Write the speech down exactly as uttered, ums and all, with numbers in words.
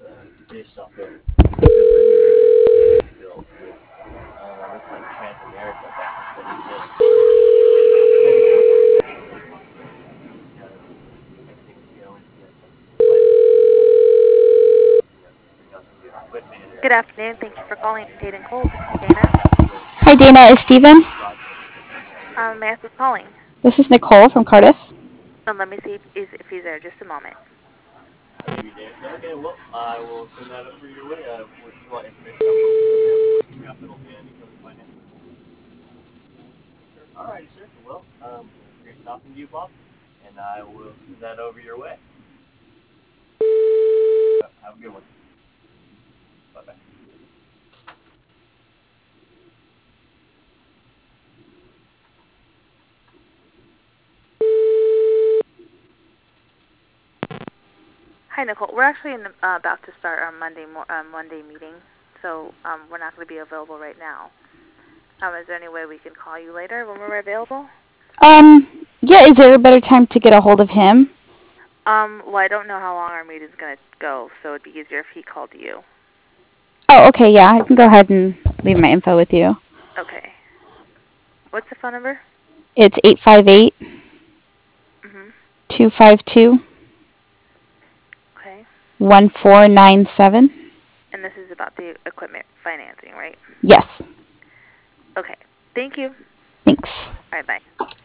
uh, dish off the, the living room built with uh, looks like Transamerica back in twenty ten. Because everything was going, he had some you know, bring out some new equipment and Good afternoon. Thank you for calling Tate and Cole. This is Dana. Hi, Dana. Is Steven? Um, may I ask who's calling? This is Nicole from Cardiff. Um, let me see if he's, if he's there. Just a moment. okay, well, I will send that over your way. Uh, would you want information on both programs, capital and equipment finance? Sure. Alrighty, sir. Well, um, it was great talking to you, Bob, and I will send that over your way. Uh, have a good one. Bye bye. Hi, Nicole. We're actually in the, uh, about to start our Monday mo- uh, Monday meeting, so um, we're not going to be available right now. Um, is there any way we can call you later when we're available? Um, yeah, is there a better time to get a hold of him? Um, well, I don't know how long our meeting's going to go, so it'd be easier if he called you. Oh, okay, yeah, I can go ahead and leave my info with you. Okay. What's the phone number? It's eight five eight, Mm-hmm. two five two, Okay. one four nine seven. And this is about the equipment financing, right? Yes. Okay. Thank you. Thanks. All right, bye.